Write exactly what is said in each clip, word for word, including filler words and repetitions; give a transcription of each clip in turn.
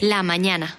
La mañana.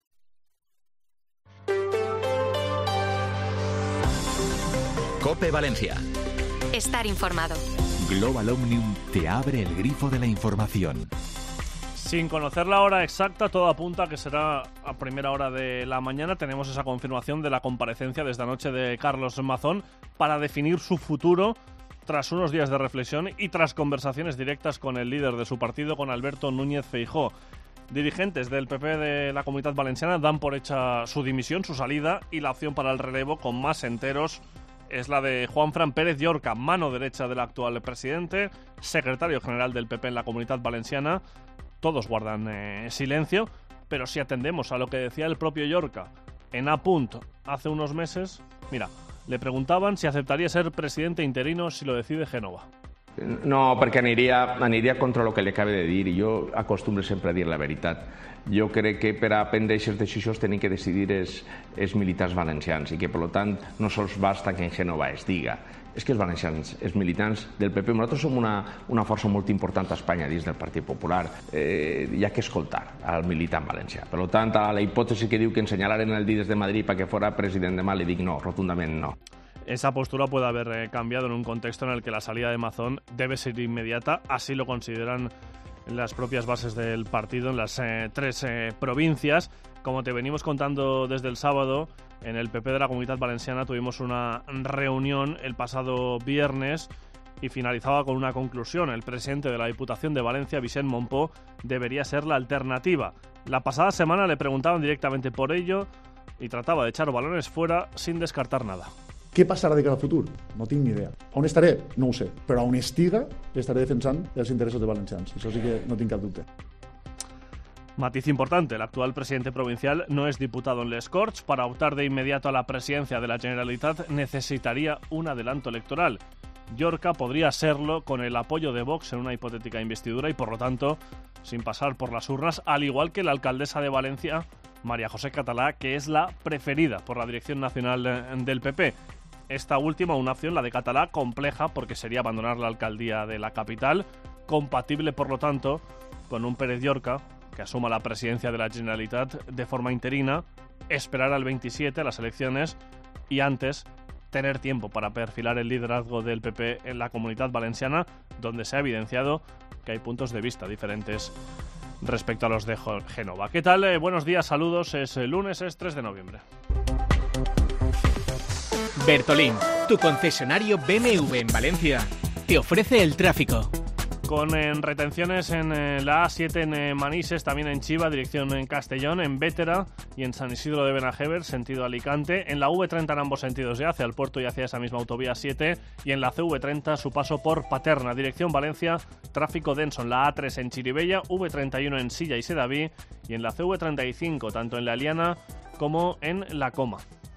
COPE Valencia. Estar informado. Global Omnium te abre el grifo de la información. Sin conocer la hora exacta, todo apunta a que será a primera hora de la mañana. Tenemos esa confirmación de la comparecencia desde anoche de Carlos Mazón para definir su futuro tras unos días de reflexión y tras conversaciones directas con el líder de su partido, con Alberto Núñez Feijóo. Dirigentes del P P de la Comunitat Valenciana dan por hecha su dimisión, su salida, y la opción para el relevo con más enteros es la de Juanfran Pérez Llorca, mano derecha del actual presidente, secretario general del P P en la Comunitat Valenciana. Todos guardan eh, silencio, pero si atendemos a lo que decía el propio Llorca en A Punt hace unos meses, mira, le preguntaban si aceptaría ser presidente interino si lo decide Génova. No, perquè aniria, aniria contra el que li acaba de dir, i jo acostumbro sempre a dir la veritat. Jo crec que per a prendre aquestes decisions tenen que decidir els, els militars valencians i que, per tant, no sols basta que en Génova es diga. És que els valencians, els militants del P P, nosaltres som una, una força molt important a Espanya dins del Partit Popular. Eh, hi ha que escoltar al militant valencià. Per tant, a la hipòtesi que diu que ensenyalaren el dit des de Madrid perquè fora president demà, li dic no, rotundament no. Esa postura puede haber eh, cambiado en un contexto en el que la salida de Mazón debe ser inmediata, así lo consideran las propias bases del partido en las eh, tres eh, provincias. Como te venimos contando desde el sábado, en el P P de la Comunitat Valenciana tuvimos una reunión el pasado viernes y finalizaba con una conclusión. El presidente de la Diputación de Valencia, Vicent Mompó, debería ser la alternativa. La pasada semana le preguntaban directamente por ello y trataba de echar balones fuera sin descartar nada. Què passarà de cara al futur? No tinc ni idea. On estaré? No ho sé. Però on estiga, estaré defensant els interessos de valencians. Això sí que no tinc cap dubte. Matiz importante, el actual presidente provincial no es diputado en Les Corts. Para optar de inmediato a la presidencia de la Generalitat necesitaría un adelanto electoral. Llorca podría serlo con el apoyo de Vox en una hipotética investidura y, por lo tanto, sin pasar por las urnas, al igual que la alcaldesa de Valencia, María José Català, que es la preferida por la dirección nacional del P P. Esta última, una opción, la de Català, compleja porque sería abandonar la alcaldía de la capital, compatible, por lo tanto, con un Pérez Llorca que asuma la presidencia de la Generalitat de forma interina, esperar al veintisiete a las elecciones y antes tener tiempo para perfilar el liderazgo del P P en la Comunitat Valenciana, donde se ha evidenciado que hay puntos de vista diferentes respecto a los de Génova. ¿Qué tal? Eh, buenos días, saludos. Es el lunes, es tres de noviembre. Bertolín, tu concesionario B M W en Valencia, te ofrece el tráfico. Con eh, retenciones en eh, la A siete en eh, Manises, también en Chiva, dirección en Castellón, en Bétera y en San Isidro de Benajever, sentido Alicante. En la V treinta en ambos sentidos ya, hacia el puerto y hacia esa misma autovía siete. Y en la C V treinta su paso por Paterna, dirección Valencia, tráfico denso en la A tres en Chirivella, V treinta y uno en Silla y Sedaví y en la C V treinta y cinco, tanto en la Eliana como en la Coma.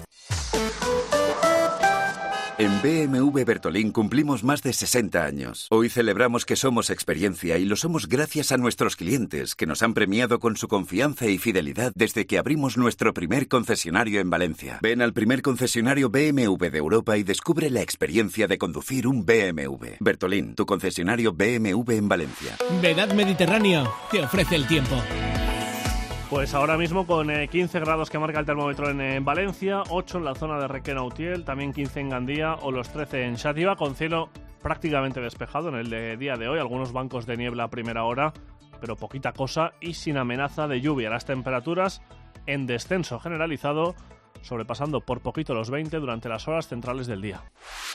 En B M W Bertolín cumplimos más de sesenta años. Hoy celebramos que somos experiencia y lo somos gracias a nuestros clientes, que nos han premiado con su confianza y fidelidad desde que abrimos nuestro primer concesionario en Valencia. Ven al primer concesionario B M W de Europa y descubre la experiencia de conducir un B M W. Bertolín, tu concesionario B M W en Valencia. Vedad Mediterráneo te ofrece el tiempo. Pues ahora mismo con eh, quince grados que marca el termómetro en eh, Valencia, ocho en la zona de Requena-Utiel, también quince en Gandía o los trece en Xàtiva, con cielo prácticamente despejado en el de día de hoy, algunos bancos de niebla a primera hora, pero poquita cosa y sin amenaza de lluvia. Las temperaturas en descenso generalizado, sobrepasando por poquito los veinte durante las horas centrales del día.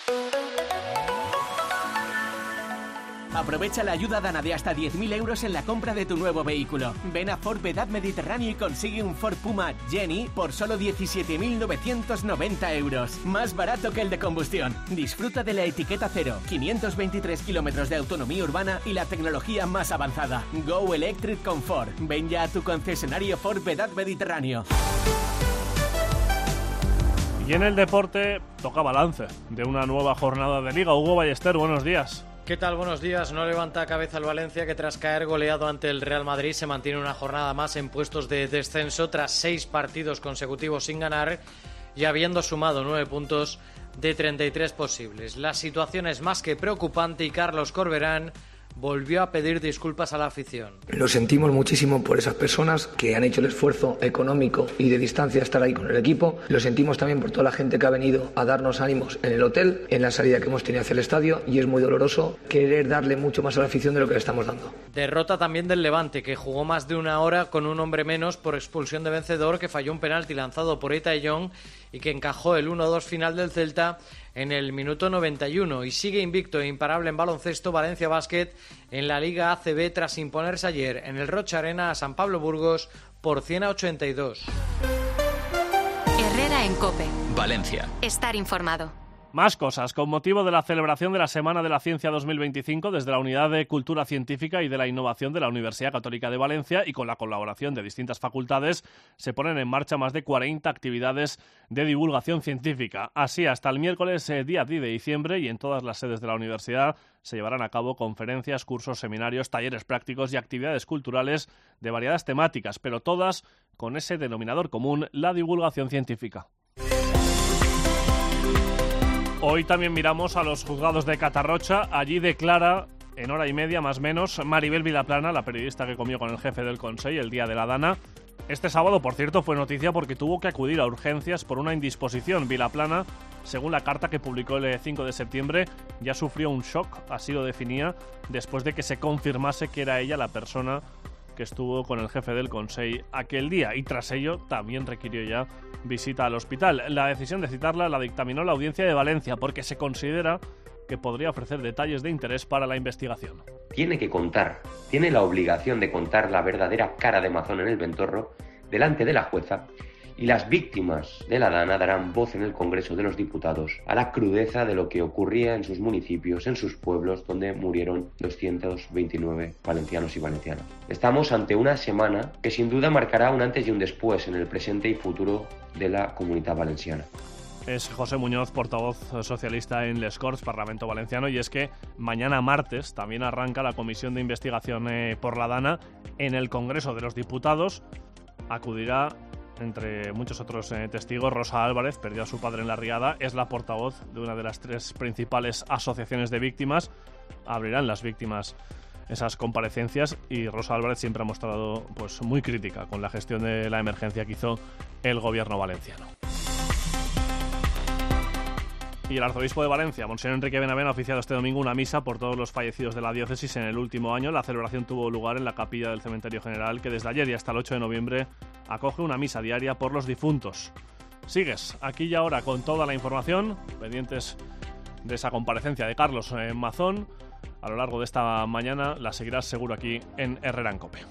Aprovecha la ayuda Dana de hasta diez mil euros en la compra de tu nuevo vehículo. Ven a Ford Vedad Mediterráneo y consigue un Ford Puma Jenny por solo diecisiete mil novecientos noventa euros. Más barato que el de combustión. Disfruta de la etiqueta cero, quinientos veintitrés kilómetros de autonomía urbana y la tecnología más avanzada. Go Electric con Ford. Ven ya a tu concesionario Ford Vedad Mediterráneo. Y en el deporte toca balance de una nueva jornada de Liga. Hugo Ballester, buenos días. ¿Qué tal? Buenos días. No levanta cabeza el Valencia, que tras caer goleado ante el Real Madrid se mantiene una jornada más en puestos de descenso tras seis partidos consecutivos sin ganar y habiendo sumado nueve puntos de treinta y tres posibles. La situación es más que preocupante y Carlos Corberán volvió a pedir disculpas a la afición. Lo sentimos muchísimo por esas personas que han hecho el esfuerzo económico y de distancia estar ahí con el equipo. Lo sentimos también por toda la gente que ha venido a darnos ánimos en el hotel, en la salida que hemos tenido hacia el estadio, y es muy doloroso querer darle mucho más a la afición de lo que le estamos dando. Derrota también del Levante, que jugó más de una hora con un hombre menos por expulsión de Vencedor, que falló un penalti lanzado por Eta Young y que encajó el uno dos final del Celta en el minuto noventa y uno, y sigue invicto e imparable en baloncesto Valencia Basket en la Liga A C B tras imponerse ayer en el Rocha Arena a San Pablo Burgos por cien a ochenta y dos. Herrera en COPE. Valencia. Estar informado. Más cosas. Con motivo de la celebración de la Semana de la Ciencia dos mil veinticinco, desde la Unidad de Cultura Científica y de la Innovación de la Universidad Católica de Valencia y con la colaboración de distintas facultades, se ponen en marcha más de cuarenta actividades de divulgación científica. Así, hasta el miércoles eh, día diez de diciembre, y en todas las sedes de la universidad se llevarán a cabo conferencias, cursos, seminarios, talleres prácticos y actividades culturales de variadas temáticas, pero todas con ese denominador común, la divulgación científica. Hoy también miramos a los juzgados de Catarrocha. Allí declara, en hora y media más o menos, Maribel Vilaplana, la periodista que comió con el jefe del Consell el día de la Dana. Este sábado, por cierto, fue noticia porque tuvo que acudir a urgencias por una indisposición. Vilaplana, según la carta que publicó el cinco de septiembre, ya sufrió un shock, así lo definía, después de que se confirmase que era ella la persona que estuvo con el jefe del Consell aquel día, y tras ello también requirió ya visita al hospital. La decisión de citarla la dictaminó la Audiencia de Valencia porque se considera que podría ofrecer detalles de interés para la investigación. Tiene que contar, tiene la obligación de contar la verdadera cara de Mazón en el Ventorro delante de la jueza, y las víctimas de la Dana darán voz en el Congreso de los Diputados a la crudeza de lo que ocurría en sus municipios, en sus pueblos, donde murieron doscientos veintinueve valencianos y valencianas. Estamos ante una semana que sin duda marcará un antes y un después en el presente y futuro de la Comunitat Valenciana. Es José Muñoz, portavoz socialista en Les Corts, Parlamento Valenciano, y es que mañana martes también arranca la comisión de investigación eh, por la Dana en el Congreso de los Diputados. Acudirá, entre muchos otros eh, testigos, Rosa Álvarez, perdió a su padre en la riada, es la portavoz de una de las tres principales asociaciones de víctimas. Abrirán las víctimas esas comparecencias y Rosa Álvarez siempre ha mostrado pues muy crítica con la gestión de la emergencia que hizo el gobierno valenciano. Y el arzobispo de Valencia, Monseñor Enrique Benavent, ha oficiado este domingo una misa por todos los fallecidos de la diócesis en el último año. La celebración tuvo lugar en la capilla del Cementerio General, que desde ayer y hasta el ocho de noviembre acoge una misa diaria por los difuntos. Sigues aquí y ahora con toda la información, pendientes de esa comparecencia de Carlos en Mazón. A lo largo de esta mañana la seguirás seguro aquí en Herrera en COPE.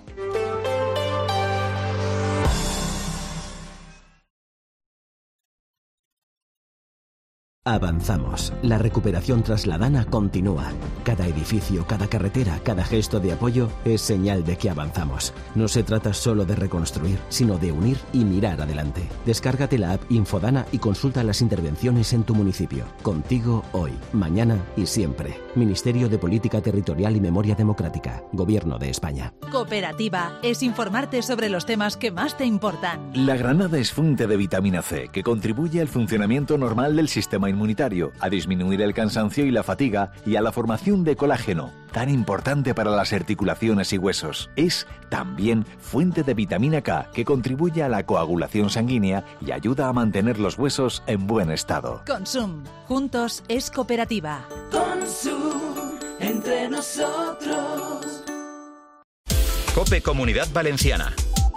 Avanzamos. La recuperación tras la Dana continúa. Cada edificio, cada carretera, cada gesto de apoyo es señal de que avanzamos. No se trata solo de reconstruir, sino de unir y mirar adelante. Descárgate la app Infodana y consulta las intervenciones en tu municipio. Contigo hoy, mañana y siempre. Ministerio de Política Territorial y Memoria Democrática. Gobierno de España. Cooperativa es informarte sobre los temas que más te importan. La granada es fuente de vitamina C que contribuye al funcionamiento normal del sistema inmunitario, a disminuir el cansancio y la fatiga y a la formación de colágeno, tan importante para las articulaciones y huesos. Es también fuente de vitamina K que contribuye a la coagulación sanguínea y ayuda a mantener los huesos en buen estado. Consum. Juntos es cooperativa. Consum. Entre nosotros. COPE Comunidad Valenciana.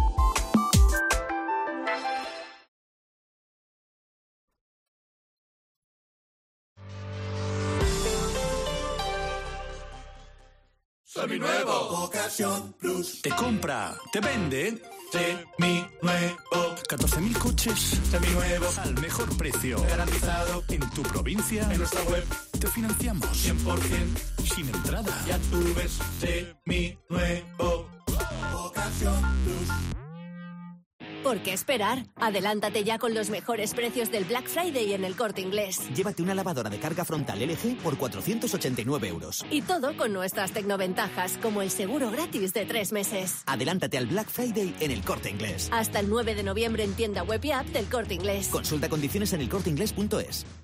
Seminuevo. Ocasión Plus. Te compra, te vende. Seminuevo. catorce mil coches. Seminuevos. Al mejor precio. Garantizado. En tu provincia. En nuestra web. Te financiamos. cien por ciento. Sin entrada. Ya tú ves. Seminuevo. Ocasión Plus. ¿Por qué esperar? Adelántate ya con los mejores precios del Black Friday en El Corte Inglés. Llévate una lavadora de carga frontal L G por cuatrocientos ochenta y nueve euros. Y todo con nuestras tecnoventajas, como el seguro gratis de tres meses. Adelántate al Black Friday en El Corte Inglés. Hasta el nueve de noviembre en tienda web y app del Corte Inglés. Consulta condiciones en el corte inglés punto es.